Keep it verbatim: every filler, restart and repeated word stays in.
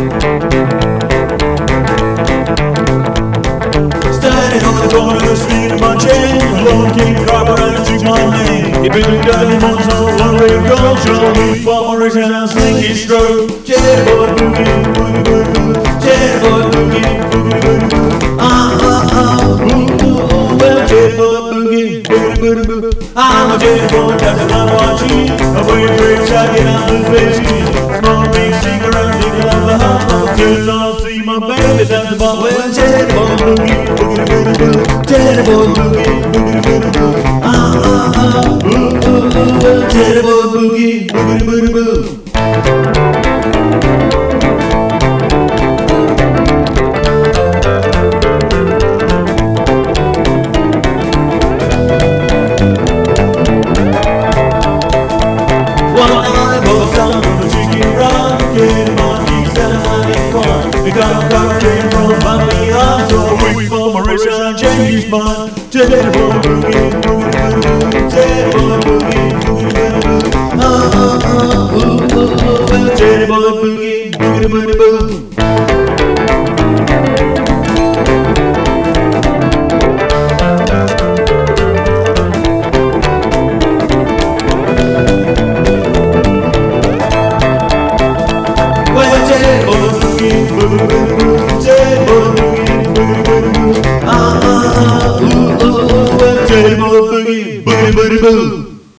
Standing on the corner of the street in my chain, alone king carpet and took my name. He been down months on one way gold, show me formations and slinky stroke. Jet boy boogie, boogie boogie boogie. Jet boy boogie, boogie boogie boogie. Ah ah ah, ooh ooh ooh. Well, jet boy boogie, boogie boogie boogie. I'm a jet boy, that's what I'm watching. I'm waiting for a shot, get out of the face. Smoke big cigarette, nigga like the hot dog. Till I see my baby down the bar. Well, jet boy boogie, boogie boogie boogie. Jet boy boogie, boogie boogie boogie. Ah ah ah, ooh ooh ooh. Well, jet boy boogie, boogie boogie boogie. Got a car came from Bobby House, away from Mauritius and James Bond. Jet boy boogie, boogie boogie, jet boy boogie, boogie boogie, ah ah ah, ooh ooh ooh. Well, jet boy boogie, boogie boogie boogie. Boogie, boogie, boogie, boogie, boogie, boogie.